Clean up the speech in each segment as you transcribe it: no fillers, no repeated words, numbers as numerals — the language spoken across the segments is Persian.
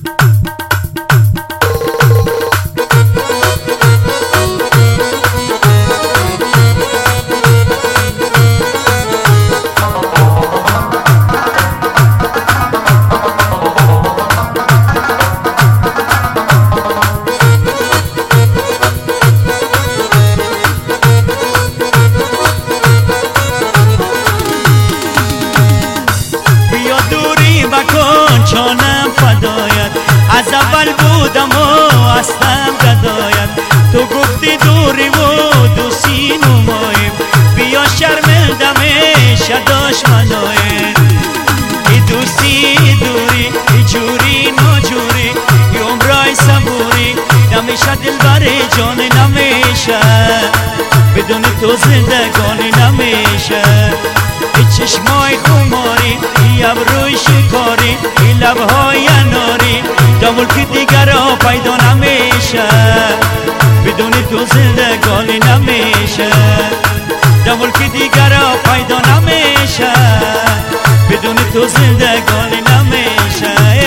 جانم فدایت، از اول بودم و هستم گدایت. تو گفتی دوری و دوستی نماییم، بیا شرمندمش داشت منایم. ای دوستی دوری، ای جوری ناجوری، ای عمرای صبوری، نمیشه دلبر جان نمیشه، بدون تو زندگانی نمیشه. ای چشمای خماری، ای ابروی شکاری، ای لبهای اناری، دامول که دیگر را پیدا نمیشه، بدون تو زندگانی نمیشه. دامول که دیگر را پیدا نمیشه، بدون تو زندگانی نمیشه.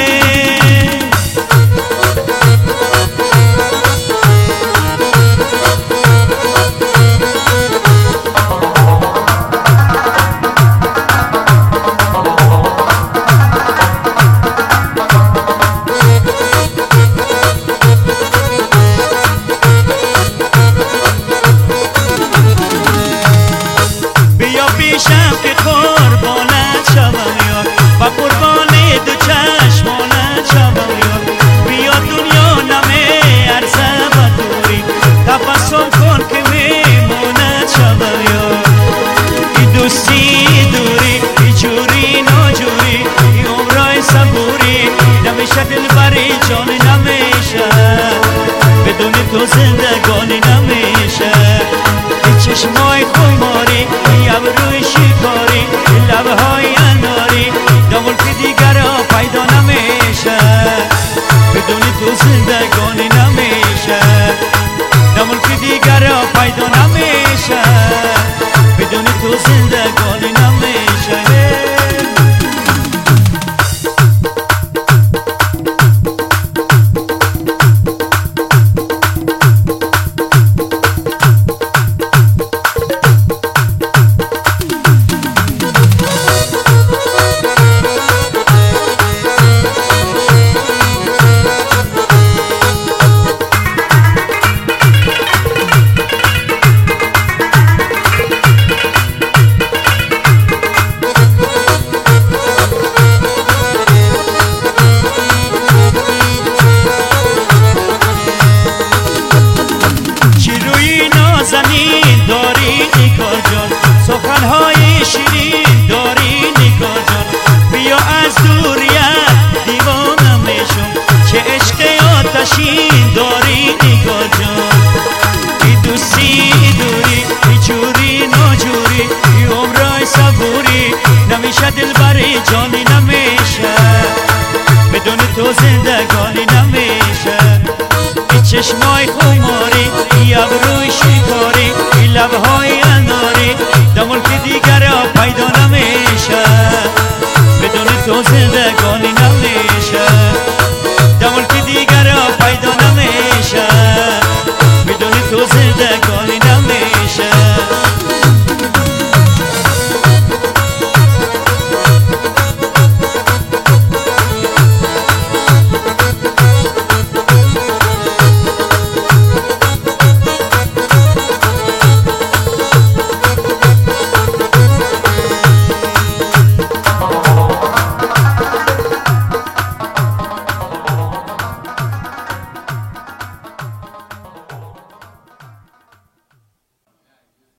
پیشم که قربانت شوم یار، و قربان دو چشمانت شوم یار. بیا دنیا نمی ارزه و دوری، تبسم کن که میمونت شوم یار. ای دوستی دوری، ای جوری ناجوری، ای عمرای صبوری، نمیشه دلبر جان نمیشه، بدون تو زندگانی نمیشه. ای چشمای خماری، ای ابروی شکاری، ای لبهای اناری، دامول که دیگر را پیدا نمیشه، بدون تو زندگانی نمیشه. دامول که دیگر را پیدا نمیشه، بدون تو زندگانی نمیشه. زمین داری نگاه جان، سخنهای شیرین داری نگاه جان. بیا از دوریت دیوانم میشم، چه عشق آتشین داری نگاه جان. ای دوستی دوری، ای جوری ناجوری، ای عمرای صبوری، نمیشه دلبر جانی نمیشه، بدون تو زندگانی نمیشه. ای چشمای خون